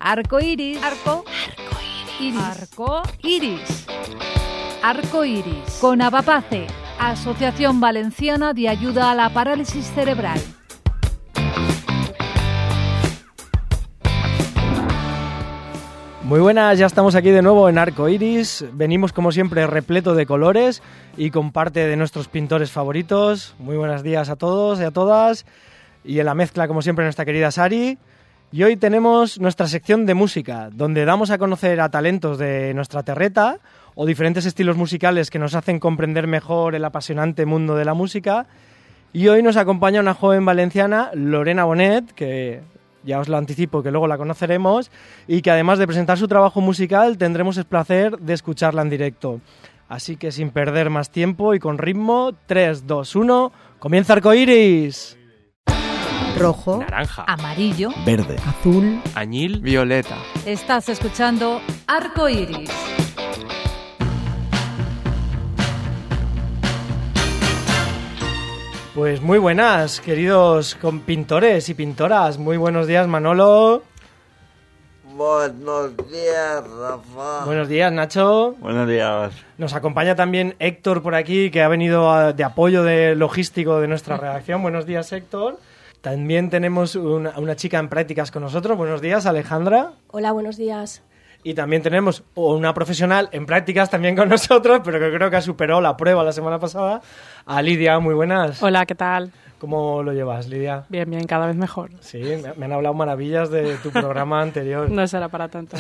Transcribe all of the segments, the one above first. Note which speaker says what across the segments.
Speaker 1: Arco iris. Arco iris. Arco iris. Arco iris. Con Avapace, Asociación Valenciana de Ayuda a la Parálisis Cerebral.
Speaker 2: Muy buenas, ya estamos aquí de nuevo en Arco Iris. Venimos como siempre repleto de colores y con parte de nuestros pintores favoritos. Muy buenos días a todos y a todas. Y en la mezcla, como siempre, nuestra querida Sari. Y hoy tenemos nuestra sección de música, donde damos a conocer a talentos de nuestra terreta o diferentes estilos musicales que nos hacen comprender mejor el apasionante mundo de la música. Y hoy nos acompaña una joven valenciana, Lorena Bonet, que ya os lo anticipo que luego la conoceremos, y que además de presentar su trabajo musical tendremos el placer de escucharla en directo. Así que sin perder más tiempo y con ritmo, 3, 2, 1, ¡comienza Arco Iris!
Speaker 1: Rojo,
Speaker 3: naranja,
Speaker 1: amarillo,
Speaker 4: verde,
Speaker 1: azul,
Speaker 3: añil, violeta.
Speaker 1: Estás escuchando Arco Iris.
Speaker 2: Pues muy buenas, queridos pintores y pintoras. Muy buenos días, Manolo.
Speaker 5: Buenos días, Rafa.
Speaker 2: Buenos días, Nacho.
Speaker 3: Buenos días.
Speaker 2: Nos acompaña también Héctor por aquí, que ha venido de apoyo logístico de nuestra redacción. Buenos días, Héctor. También tenemos una chica en prácticas con nosotros. Buenos días, Alejandra.
Speaker 6: Hola, buenos días.
Speaker 2: Y también tenemos una profesional en prácticas también con nosotros, pero que creo que superó la prueba la semana pasada, a Lidia. Muy buenas.
Speaker 7: Hola, ¿qué tal?
Speaker 2: ¿Cómo lo llevas, Lidia?
Speaker 7: Bien, bien, cada vez mejor.
Speaker 2: Sí, me han hablado maravillas de tu programa anterior.
Speaker 7: No será para tanto.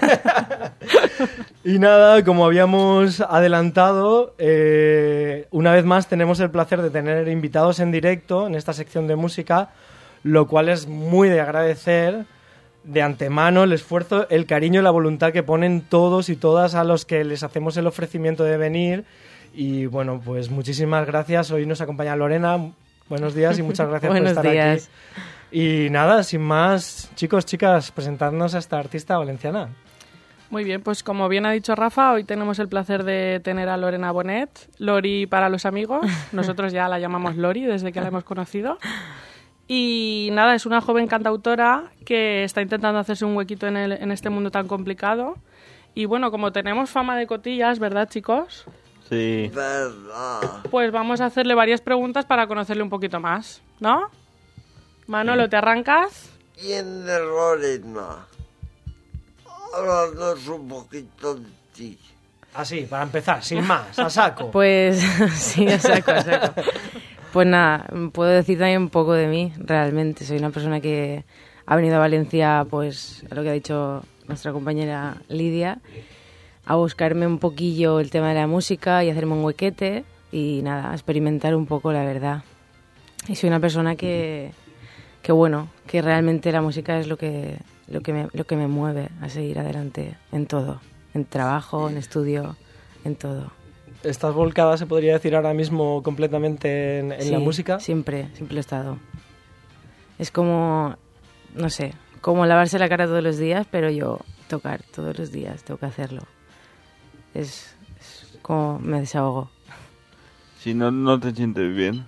Speaker 2: Y nada, como habíamos adelantado, una vez más tenemos el placer de tener invitados en directo en esta sección de música, lo cual es muy de agradecer de antemano el esfuerzo, el cariño y la voluntad que ponen todos y todas a los que les hacemos el ofrecimiento de venir. Y bueno, pues muchísimas gracias. Hoy nos acompaña Lorena. Buenos días y muchas gracias por estar aquí. Y nada, sin más, chicos, chicas, presentarnos a esta artista valenciana.
Speaker 7: Muy bien, pues como bien ha dicho Rafa, hoy tenemos el placer de tener a Lorena Bonet, Lori para los amigos. Nosotros ya la llamamos Lori desde que la hemos conocido. Y nada, es una joven cantautora que está intentando hacerse un huequito en este mundo tan complicado. Y bueno, como tenemos fama de cotillas, ¿verdad, chicos?
Speaker 3: Sí.
Speaker 5: Verdad.
Speaker 7: Pues vamos a hacerle varias preguntas para conocerle un poquito más, ¿no? Manolo, ¿te arrancas?
Speaker 5: ¿Quién de Lorena? Háblanos un poquito de ti.
Speaker 2: Así, para empezar, sin más, a saco.
Speaker 8: Pues sí, a saco. Pues nada, puedo decir también un poco de mí, realmente. Soy una persona que ha venido a Valencia, pues, a lo que ha dicho nuestra compañera Lidia, a buscarme un poquillo el tema de la música y hacerme un huequete y nada, a experimentar un poco, la verdad. Y soy una persona que bueno, que realmente la música es lo que me mueve a seguir adelante en todo, en trabajo, en estudio, en todo.
Speaker 2: ¿Estás volcada, se podría decir ahora mismo, completamente en
Speaker 8: Sí,
Speaker 2: la música?
Speaker 8: Siempre lo he estado. Es como, no sé, como lavarse la cara todos los días, pero yo tocar todos los días, tengo que hacerlo. Es como me desahogo.
Speaker 3: Si no te sientes bien.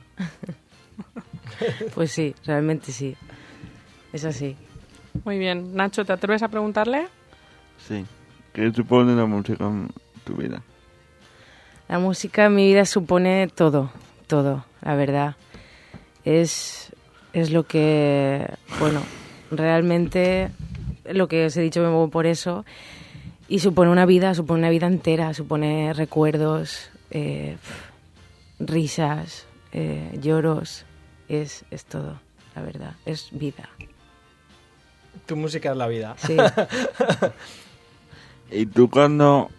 Speaker 8: Pues sí, realmente sí. Es así.
Speaker 7: Muy bien. Nacho, ¿te atreves a preguntarle?
Speaker 3: Sí. ¿Qué supone la música en tu vida?
Speaker 8: La música en mi vida supone todo, la verdad. Es lo que, bueno, realmente lo que os he dicho me muevo por eso. Y supone una vida entera, supone recuerdos, risas, lloros, es todo, la verdad, es vida.
Speaker 2: Tu música es la vida.
Speaker 8: Sí.
Speaker 3: ¿Y tú cuándo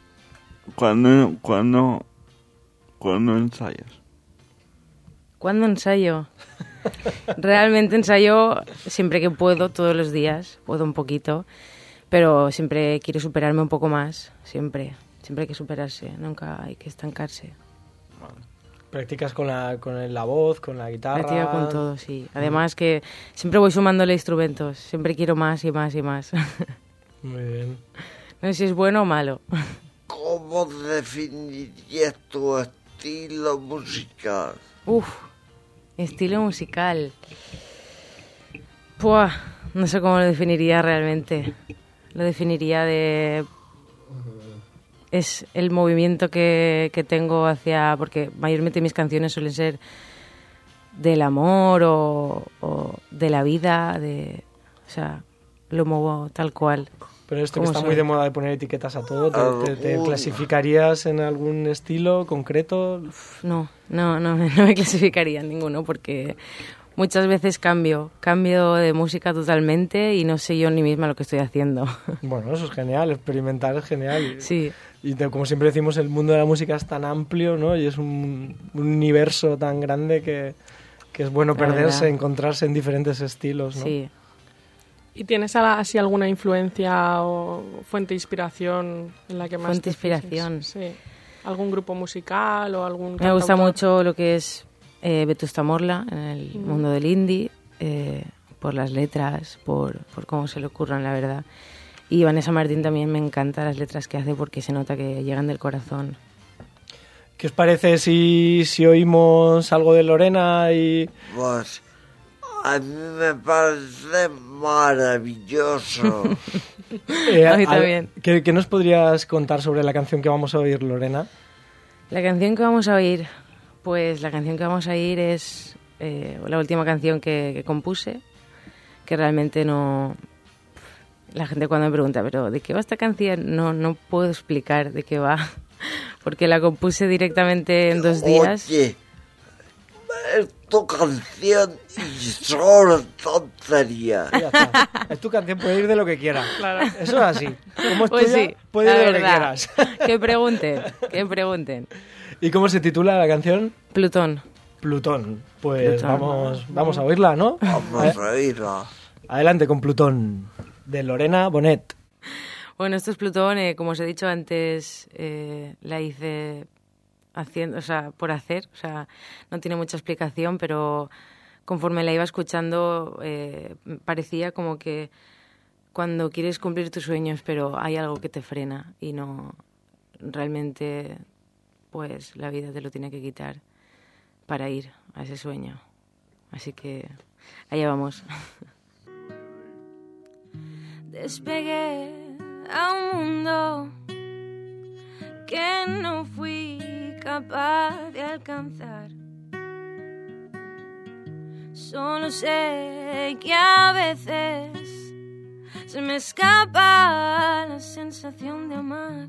Speaker 3: ensayas?
Speaker 8: ¿Cuándo ensayo? Realmente ensayo siempre que puedo, todos los días, puedo un poquito, pero siempre quiero superarme un poco más, siempre hay que superarse, nunca hay que estancarse.
Speaker 2: ¿Practicas con la voz, con la guitarra?
Speaker 8: Practico con todo, sí. Además que siempre voy sumándole instrumentos, siempre quiero más y más y más.
Speaker 2: Muy bien.
Speaker 8: No sé si es bueno o malo.
Speaker 5: ¿Cómo definirías tu estilo musical?
Speaker 8: Estilo musical. No sé cómo lo definiría realmente. lo definiría de... Es el movimiento que tengo hacia... Porque mayormente mis canciones suelen ser del amor o de la vida, o sea, lo muevo tal cual.
Speaker 2: Pero esto que está muy de moda de poner etiquetas a todo, ¿te clasificarías en algún estilo concreto?
Speaker 8: No me clasificaría en ninguno porque muchas veces cambio de música totalmente y no sé yo ni misma lo que estoy haciendo. Bueno,
Speaker 2: eso es genial, experimentar es genial.
Speaker 8: Sí.
Speaker 2: Y como siempre decimos, el mundo de la música es tan amplio, ¿no? Y es un universo tan grande que es bueno perderse, encontrarse en diferentes estilos, ¿no?
Speaker 8: Sí.
Speaker 7: ¿Y tienes así alguna influencia o fuente de inspiración en la que más
Speaker 8: Fuente de inspiración.
Speaker 7: Sí. ¿Algún grupo musical o algún
Speaker 8: Me gusta mucho lo que es Vetusta Morla en el mundo del indie, por las letras, por cómo se le ocurran, la verdad. Y Vanessa Martín también me encanta las letras que hace porque se nota que llegan del corazón.
Speaker 2: ¿Qué os parece si oímos algo de Lorena y...?
Speaker 5: Pues a mí me parece maravilloso.
Speaker 8: A mí también.
Speaker 2: ¿Qué nos podrías contar sobre la canción que vamos a oír, Lorena?
Speaker 8: La canción que vamos a oír, pues la canción que vamos a oír es la última canción que compuse, que realmente no... La gente cuando me pregunta, ¿pero de qué va esta canción? No puedo explicar de qué va, porque la compuse directamente en 2 días.
Speaker 5: Oye, es tu canción y solo tontería.
Speaker 2: Ya está. Es tu canción, puede ir de lo que quieras.
Speaker 7: Claro.
Speaker 2: Eso es así. Como es
Speaker 8: Pues
Speaker 2: tuya,
Speaker 8: sí,
Speaker 2: puede ir de lo que
Speaker 8: verdad.
Speaker 2: quieras.
Speaker 8: Que pregunten.
Speaker 2: ¿Y cómo se titula la canción?
Speaker 8: Plutón.
Speaker 2: Plutón. Pues
Speaker 8: Plutón.
Speaker 2: vamos a oírla, ¿no?
Speaker 5: Vamos a oírla.
Speaker 2: Adelante con Plutón, de Lorena Bonet.
Speaker 8: Bueno, esto es Plutón, como os he dicho antes, la hice por hacer, o sea, no tiene mucha explicación, pero conforme la iba escuchando parecía como que cuando quieres cumplir tus sueños, pero hay algo que te frena y no realmente, pues la vida te lo tiene que quitar para ir a ese sueño. Así que allá vamos. Despegué a un mundo que no fui capaz de alcanzar. Solo sé que a veces se me escapa la sensación de amar.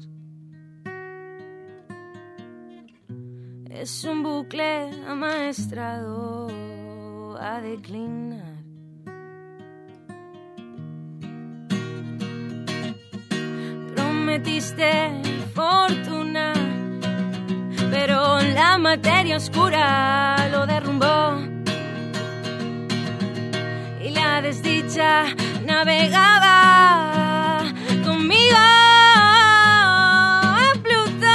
Speaker 8: Es un bucle amaestrado a declinar. Prometiste fortuna, pero la materia oscura lo derrumbó y la desdicha navegaba conmigo en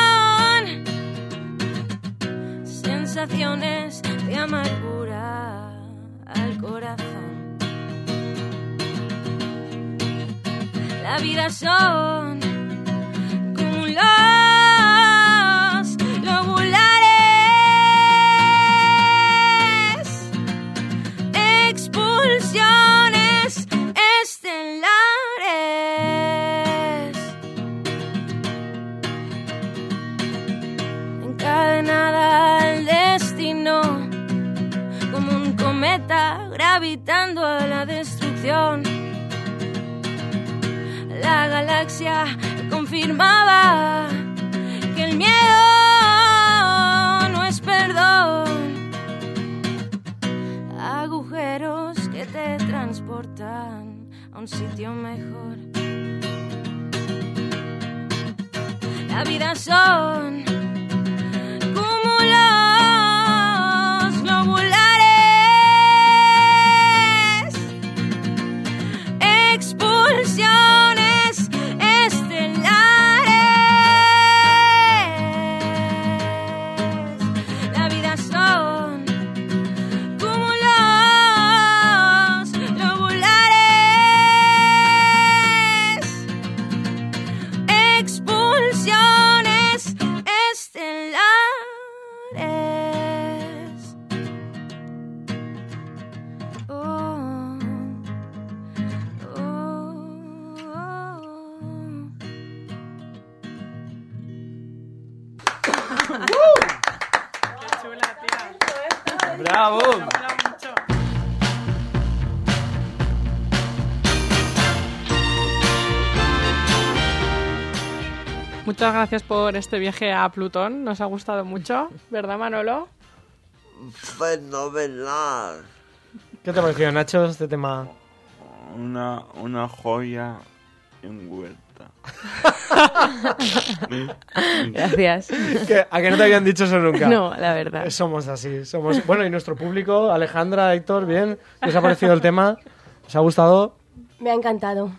Speaker 8: Plutón. Sensaciones de amargura al corazón. La vida son como los globulares, expulsiones estelares, encadenada al destino, como un cometa gravitando a la destrucción. La galaxia confirmaba que el miedo no es perdón. Agujeros que te transportan a un sitio mejor. La vida son como los globulares, expulsiones estelares. La vida son como los globulares, expulsiones
Speaker 2: ¡Bravo!
Speaker 7: Muchas gracias por este viaje a Plutón, nos ha gustado mucho, ¿verdad, Manolo?
Speaker 5: Fenomenal.
Speaker 2: ¿Qué te ha parecido, Nacho, este tema?
Speaker 3: Una joya en huerta.
Speaker 8: Gracias.
Speaker 2: ¿A que no te habían dicho eso nunca?
Speaker 8: No, la verdad.
Speaker 2: Somos así. Bueno, y nuestro público, Alejandra, Héctor, ¿bien? ¿Qué os ha parecido el tema? ¿Os ha gustado?
Speaker 4: Me ha encantado.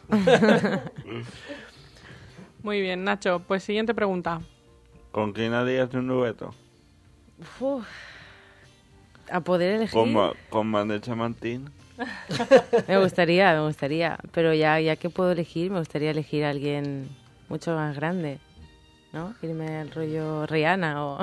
Speaker 7: Muy bien, Nacho, pues siguiente pregunta.
Speaker 3: ¿Con quién harías un dueto?
Speaker 8: Uf. A poder elegir.
Speaker 3: ¿Con Manuel Chamartín?
Speaker 8: Me gustaría. Pero ya que puedo elegir, me gustaría elegir a alguien mucho más grande, ¿no? Irme al rollo Rihanna o...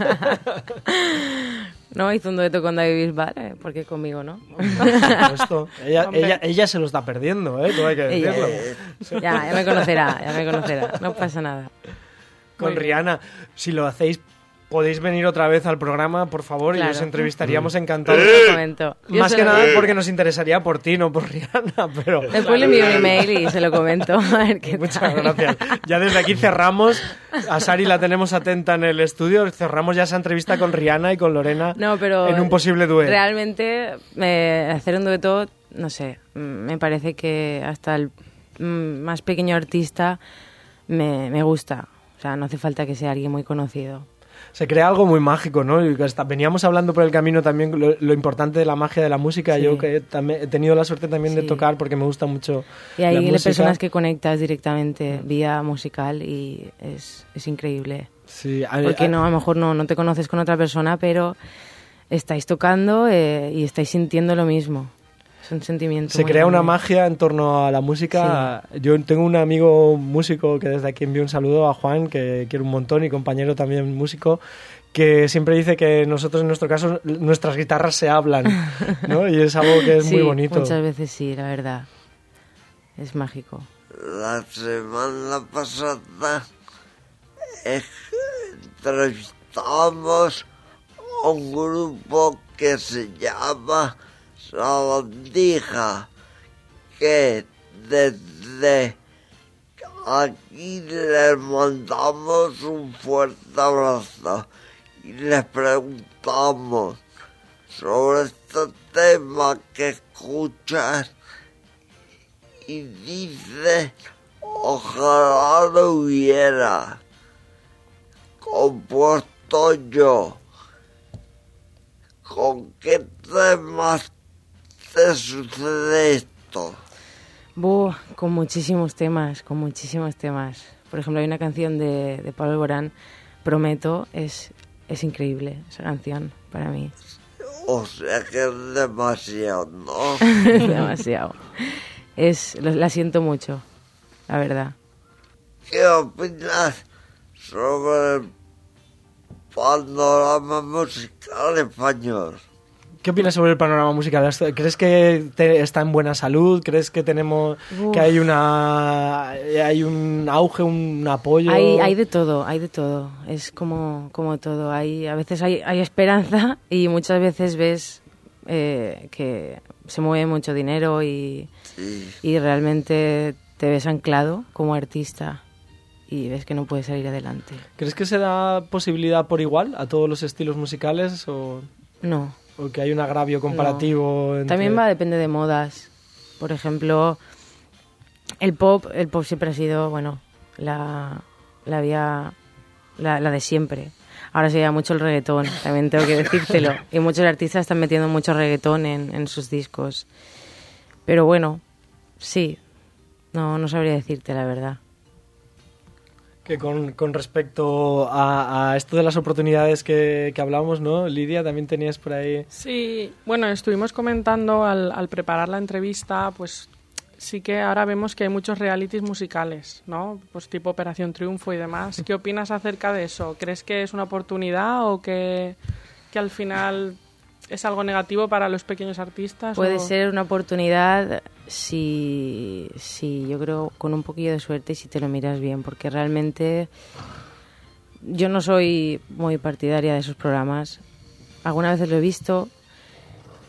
Speaker 8: No, hizo un dueto con David Bisbal, ¿por qué conmigo no?
Speaker 2: Esto. Ella se lo está perdiendo, ¿eh? Todo hay que decirlo.
Speaker 8: Ya me conocerá, no pasa nada.
Speaker 2: Con Rihanna, si lo hacéis, podéis venir otra vez al programa, por favor,
Speaker 8: Claro.
Speaker 2: y os entrevistaríamos encantados. Más que nada porque nos interesaría por ti, no por Rihanna, pero...
Speaker 8: Después le envío un email y se lo comento. A ver qué
Speaker 2: Muchas
Speaker 8: tal.
Speaker 2: gracias. Ya desde aquí cerramos. A Sari la tenemos atenta en el estudio. Cerramos ya esa entrevista con Rihanna y con Lorena
Speaker 8: No, pero
Speaker 2: en un posible dueto.
Speaker 8: Realmente, hacer un dueto, no sé, me parece que hasta el más pequeño artista me gusta. O sea, no hace falta que sea alguien muy conocido.
Speaker 2: Se crea algo muy mágico, ¿no? Y veníamos hablando por el camino también lo importante de la magia de la música.
Speaker 8: Sí.
Speaker 2: Yo que también he tenido la suerte también de
Speaker 8: Sí.
Speaker 2: tocar porque me gusta mucho
Speaker 8: Y hay
Speaker 2: la música.
Speaker 8: personas que conectas directamente vía musical y es increíble.
Speaker 2: Sí,
Speaker 8: Porque no, a lo mejor no te conoces con otra persona, pero estáis tocando y estáis sintiendo lo mismo. Es un sentimiento.
Speaker 2: Se
Speaker 8: muy
Speaker 2: crea una
Speaker 8: grande.
Speaker 2: magia en torno a la música. Yo tengo un amigo músico que desde aquí envío un saludo a Juan, que quiero un montón, y compañero también músico, que siempre dice que nosotros, en nuestro caso, nuestras guitarras se hablan, ¿no? Y es algo que es
Speaker 8: Sí,
Speaker 2: muy bonito.
Speaker 8: Muchas veces sí, la verdad. Es mágico.
Speaker 5: La semana pasada entrevistamos a un grupo que se llama Sabandija, que desde aquí les mandamos un fuerte abrazo y les preguntamos sobre este tema que escuchas y dice: ojalá lo hubiera compuesto yo. ¿Con qué temas te sucede esto?
Speaker 8: Con muchísimos temas. Por ejemplo, hay una canción de Pablo Alborán, Prometo, es increíble esa canción para mí.
Speaker 5: O sea que es demasiado, ¿no?
Speaker 8: Demasiado. La siento mucho, la verdad.
Speaker 5: ¿Qué opinas sobre el panorama musical español?
Speaker 2: ¿Qué opinas sobre el panorama musical? ¿Crees que está en buena salud? ¿Crees que tenemos que hay un auge, un apoyo?
Speaker 8: Hay de todo. Es como todo. A veces hay esperanza y muchas veces ves que se mueve mucho dinero y realmente te ves anclado como artista y ves que no puedes salir adelante.
Speaker 2: ¿Crees que se da posibilidad por igual a todos los estilos musicales o
Speaker 8: No.
Speaker 2: o que hay un agravio comparativo?
Speaker 8: No.
Speaker 2: Entre...
Speaker 8: También depende de modas. Por ejemplo, el pop siempre ha sido, bueno, la vía la de siempre. Ahora se lleva mucho el reggaetón, también tengo que decírtelo. Y muchos artistas están metiendo mucho reggaetón en sus discos. Pero bueno, sí, no sabría decirte la verdad.
Speaker 2: Que con respecto a esto de las oportunidades que hablábamos, ¿no? Lidia, también tenías por ahí...
Speaker 7: Sí, bueno, estuvimos comentando al preparar la entrevista, pues sí que ahora vemos que hay muchos realities musicales, ¿no? Pues tipo Operación Triunfo y demás. ¿Qué opinas acerca de eso? ¿Crees que es una oportunidad o que al final es algo negativo para los pequeños artistas?
Speaker 8: Puede ser una oportunidad si yo creo con un poquillo de suerte y si te lo miras bien, porque realmente yo no soy muy partidaria de esos programas. Algunas veces lo he visto,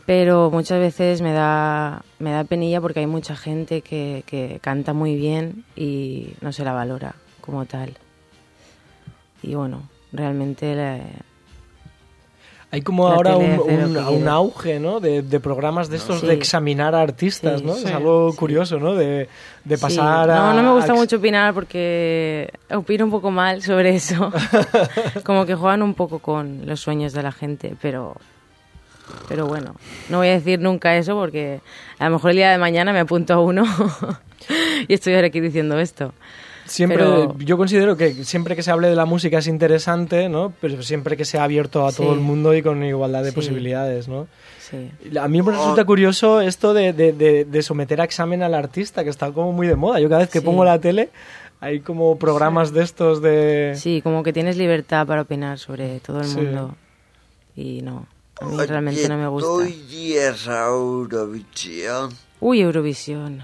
Speaker 8: Pero muchas veces me da penilla porque hay mucha gente que canta muy bien y no se la valora como tal. Y bueno, realmente...
Speaker 2: Hay como ahora un auge, ¿no? De programas de estos de examinar a artistas, ¿no? Es algo curioso, ¿no? De pasar a...
Speaker 8: No me gusta mucho opinar porque opino un poco mal sobre eso. Como que juegan un poco con los sueños de la gente, pero bueno, no voy a decir nunca eso porque a lo mejor el día de mañana me apunto a uno y estoy ahora aquí diciendo esto.
Speaker 2: Yo considero que siempre que se hable de la música es interesante, ¿no? Pero siempre que sea abierto a todo el mundo y con igualdad de posibilidades, ¿no?
Speaker 8: Sí.
Speaker 2: A mí me resulta curioso esto de someter a examen al artista, que está como muy de moda. Yo cada vez que pongo la tele hay como programas de estos de...
Speaker 8: Sí, como que tienes libertad para opinar sobre todo el mundo. Y no, a mí realmente no me gusta.
Speaker 5: ¿Hoy días a Eurovisión?
Speaker 8: Uy, Eurovisión.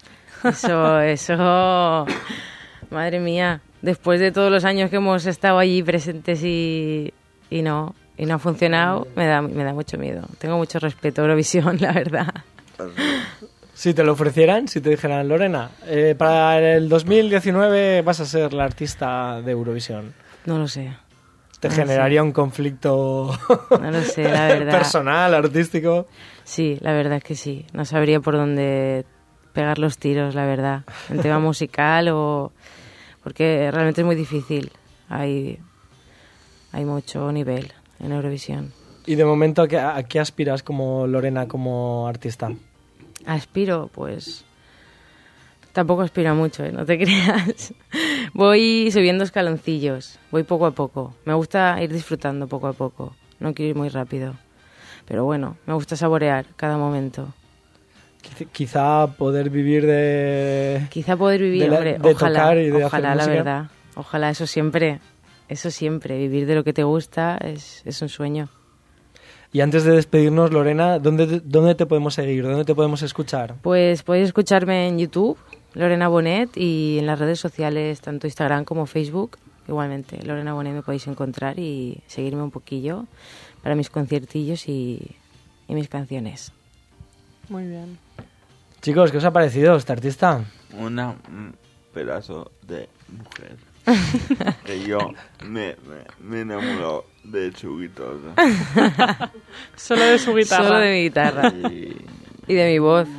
Speaker 8: Eso... Madre mía, después de todos los años que hemos estado allí presentes y no ha funcionado, me da mucho miedo. Tengo mucho respeto a Eurovisión, la verdad.
Speaker 2: Si te lo ofrecieran, si te dijeran, Lorena, para el 2019 vas a ser la artista de Eurovisión.
Speaker 8: No lo sé.
Speaker 2: ¿Te generaría un conflicto
Speaker 8: no lo sé, la verdad.
Speaker 2: personal, artístico?
Speaker 8: Sí, la verdad es que sí. No sabría por dónde pegar los tiros, la verdad. En tema musical o... Porque realmente es muy difícil. Hay mucho nivel en Eurovisión.
Speaker 2: ¿Y de momento a qué aspiras como Lorena, como artista?
Speaker 8: Aspiro, pues... Tampoco aspiro mucho, no te creas. Voy subiendo escaloncillos, voy poco a poco. Me gusta ir disfrutando poco a poco. No quiero ir muy rápido. Pero bueno, me gusta saborear cada momento.
Speaker 2: Quizá poder vivir de...
Speaker 8: hombre,
Speaker 2: de
Speaker 8: ojalá,
Speaker 2: tocar y de
Speaker 8: ojalá,
Speaker 2: hacer
Speaker 8: la
Speaker 2: música.
Speaker 8: verdad. Ojalá, eso siempre, vivir de lo que te gusta es un sueño.
Speaker 2: Y antes de despedirnos, Lorena, ¿dónde te podemos seguir? ¿Dónde te podemos escuchar?
Speaker 8: Pues podéis escucharme en YouTube, Lorena Bonet, y en las redes sociales, tanto Instagram como Facebook, igualmente. Lorena Bonet me podéis encontrar y seguirme un poquillo para mis conciertillos y mis canciones.
Speaker 7: Muy bien.
Speaker 2: Chicos, ¿qué os ha parecido este artista?
Speaker 3: Un pedazo de mujer. Que yo me enamoro de su guitarra.
Speaker 7: Solo de su guitarra.
Speaker 8: Solo de mi guitarra. Y de mi voz.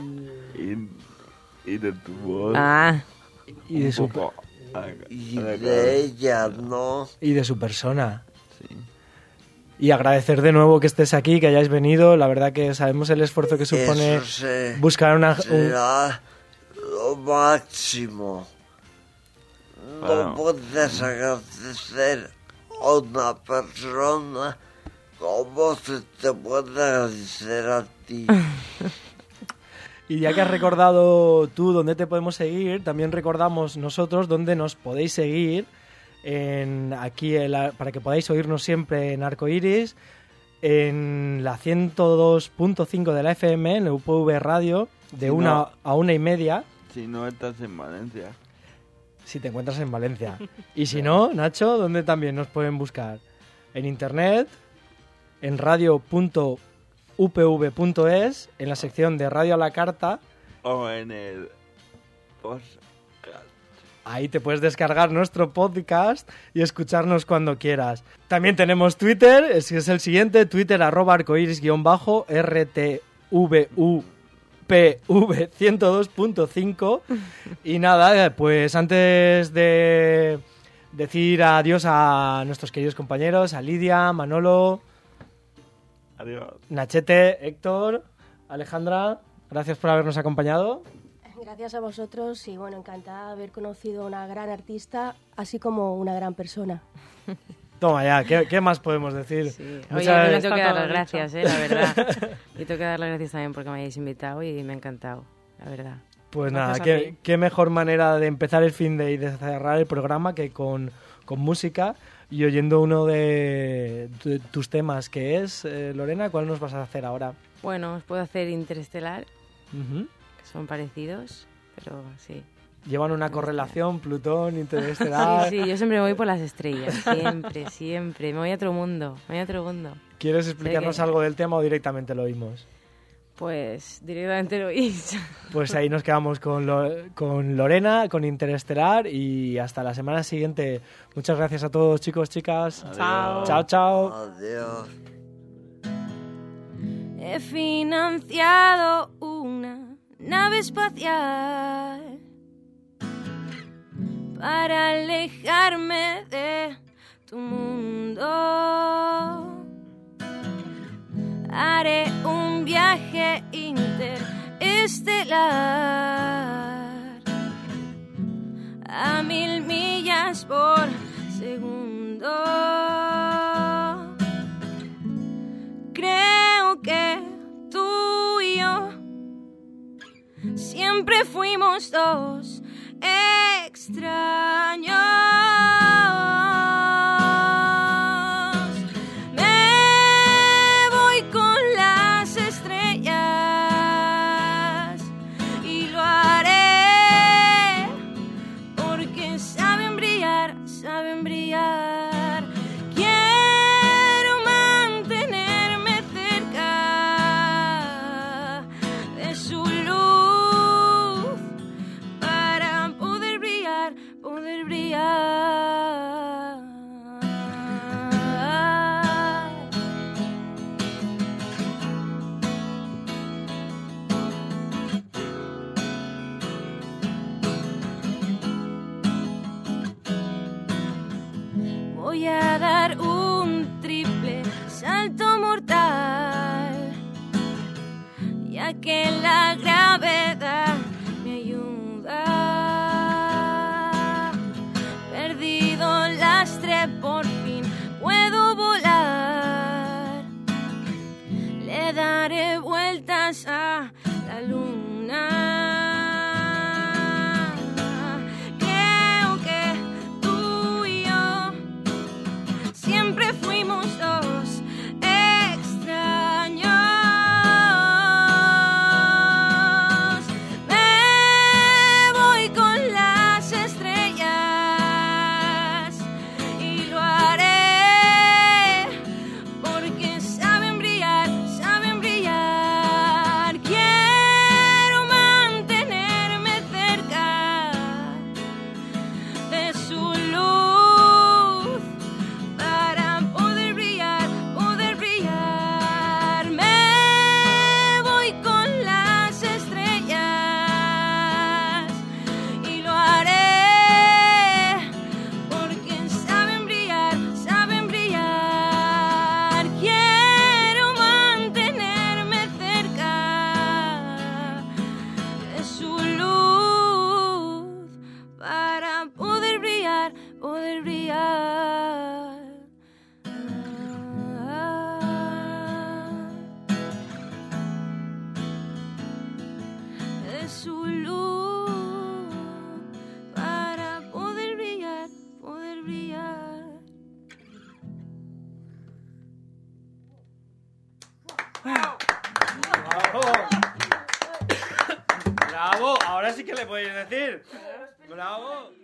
Speaker 3: Y de tu voz.
Speaker 8: Ah.
Speaker 2: Y de su...
Speaker 5: Y de ella, ¿no?
Speaker 2: Y de su persona.
Speaker 3: Sí.
Speaker 2: Y agradecer de nuevo que estés aquí, que hayáis venido. La verdad que sabemos el esfuerzo que supone buscar
Speaker 5: será lo máximo. No puedes agradecer a una persona como se te puede agradecer a ti.
Speaker 2: Y ya que has recordado tú dónde te podemos seguir, también recordamos nosotros dónde nos podéis seguir para que podáis oírnos siempre en Arcoiris, en la 102.5 de la FM, en la UPV Radio, de 1 a 1:30.
Speaker 3: Si no estás en Valencia.
Speaker 2: Si te encuentras en Valencia. Y si no, Nacho, ¿dónde también nos pueden buscar? En internet, en radio.upv.es, en la sección de Radio a la Carta.
Speaker 3: O en el podcast.
Speaker 2: Ahí te puedes descargar nuestro podcast y escucharnos cuando quieras. También tenemos Twitter, es el siguiente, Twitter @arcoiris_RTVPV102.5. Y nada, pues antes de decir adiós a nuestros queridos compañeros, a Lidia, Manolo,
Speaker 3: Adiós.
Speaker 2: Nachete, Héctor, Alejandra, gracias por habernos acompañado.
Speaker 4: Gracias a vosotros y bueno, encantada de haber conocido a una gran artista, así como una gran persona.
Speaker 2: Toma ya, ¿qué más podemos decir?
Speaker 8: Sí. Oye, a mí me tengo que dar las gracias, la verdad. Y tengo que dar las gracias también porque me hayáis invitado y me ha encantado, la verdad.
Speaker 2: Pues
Speaker 7: Gracias
Speaker 2: nada,
Speaker 7: a ti.
Speaker 2: qué mejor manera de empezar el fin de y de cerrar el programa que con música y oyendo uno de tus temas, que es, Lorena, ¿cuál nos vas a hacer ahora?
Speaker 8: Bueno, os puedo hacer Interestelar,
Speaker 2: Ujú.
Speaker 8: que son parecidos, pero sí.
Speaker 2: Llevan una correlación, Plutón, Interestelar.
Speaker 8: Sí, yo siempre me voy por las estrellas, siempre. Me voy a otro mundo,
Speaker 2: ¿Quieres explicarnos
Speaker 8: que-
Speaker 2: algo del tema o directamente lo oímos?
Speaker 8: Pues directamente Lois.
Speaker 2: Pues ahí nos quedamos con Lorena, con Interestelar, y hasta la semana siguiente. Muchas gracias a todos, chicos, chicas.
Speaker 7: Chao.
Speaker 2: Chao, chao.
Speaker 5: Adiós.
Speaker 6: He financiado una nave espacial para alejarme de tu mundo. Haré un viaje interestelar a 1000 millas por segundo. Creo que tú y yo siempre fuimos dos extraños. Saben brillar. Quiero mantenerme cerca de su luz para poder brillar, poder brillar. Voy a dar un triple salto mortal, ya que la gravedad me ayuda. Perdido el lastre, por fin puedo volar. Le daré vueltas a la luna. Siempre fuimos dos extraños. Me voy con las estrellas y lo haré porque saben brillar, saben brillar. Quiero mantenerme cerca de su luz. Poder brillar. De su luz para poder brillar, poder brillar.
Speaker 2: ¡Bravo! ¡Bravo! Ahora sí que le podéis decir. ¡Bravo!